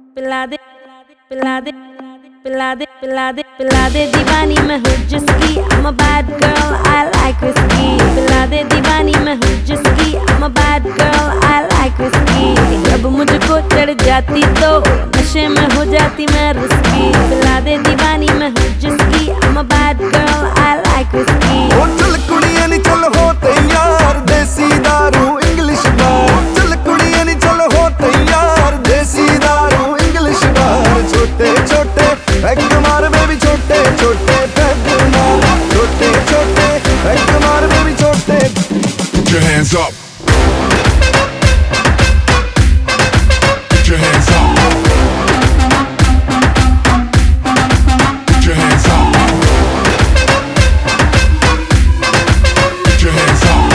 पिला दे पिला दे पिला दे पिला दे पिला दे दीवानी मैं हूँ जिसकी I'm a bad girl I like whiskey पिला दे दीवानी मैं हूँ जिसकी I'm a bad girl I like whiskey जब मुझको चढ़ जाती तो नशे में हो जाती मैं रिस्की पिला दे दीवानी मैं हूँ जिसकी I'm a bad girl I like whiskey ओ चल कुड़ियां नी चल हो तैयार देसी दारू इंग्लिश बार चल कुड़ियां नी चल हो तैयार देसी दारू इंग्लिश बार छोटे छोटे पैग मार बेबी छोटे छोटे पैग मार छोटे छोटे पैग मार बेबी छोटे Put your hands up. Put your hands up. Put your hands up. Put your hands up.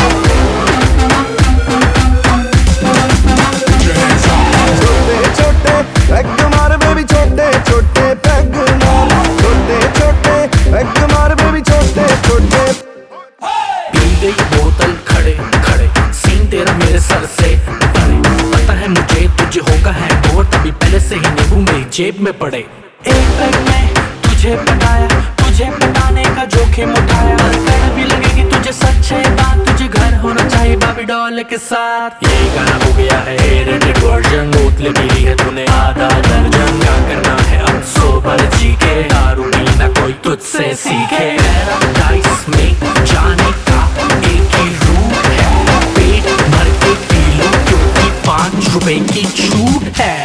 Put your hands up. छोटे छोटे पैग मार बेबी छोटे छोटे पैग मार छोटे छोटे पैग मार बेबी छोटे छोटे पी गई बोतल खड़े खड़े सीन तेरा मेरे सर से परे पता है मुझे तुझे होगा है और तभी पहले से ही नींबू मेरी जेब में पड़े एक पैग में तुझे पटाया तुझे पटाने का जोखिम उठाया कड़वी लगेगी तुझे सच्चे बात तुझे घर होना चाहिए बाबी डॉल के साथ ये गाना हो गया है रेटेड वर्जन बोतलें पी ली है तूने आधा दर्जन क्या करना है अब सोबर जी के दारू पीना कोई तुझसे सीखे पैराडाइज में जाने का एक ही रूट है पेट भर के पी लो क्योंकि 5 रुपए की छूट है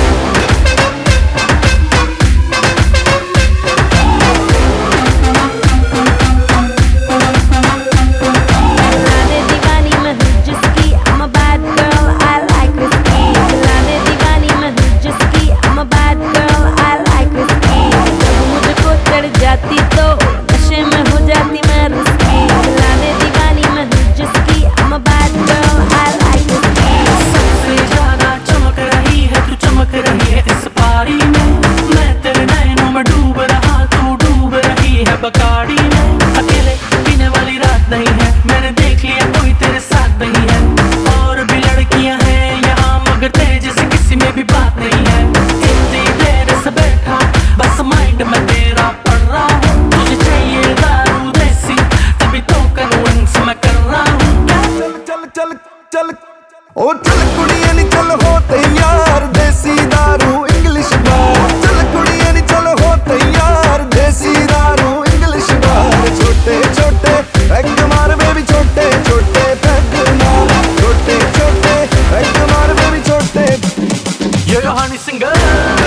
पिला दे दीवानी मैं हूँ जिसकी I'm a bad girl I like whiskey पिला दे दीवानी मैं हूँ जिसकी I'm a bad girl I like whiskey जब मुझको चढ़ जाती तो नशे में हो जाती मैं रिस्की पिला दे दीवानी मैं हूँ जिसकी I'm a bad girl I like whiskey सबसे ज्यादा चमक रही है तू चमक रही है इस पारी में मैं तेरे नैनों में डूब रहा तू डूब रही है बकाड़ी में अकेले पीने वाली रात नहीं है मैंने देख लिया कोई तेरे साथ नहीं है और भी लड़कियां हैं यहाँ मगर तेरे जैसे किसी में भी बात नहीं है इतनी देर से बैठा बस माइंड में तेरा पड़ रहा हूँ तुझे चाहिए दारू देसी तभी तो कन्विंस मैं कर रहा हूँ चल चल चल चल ओ चल कुड़ियां नी चल हो तैयार देसी दारू इंग्लिश बार चल कुड़ियां नी चल हो तैयार देसी दारू इंग्लिश बार छोटे छोटे पैग मार बेबी छोटे छोटे पैग मार छोटे छोटे पैग मार बेबी छोटे ये कहानी सिंगर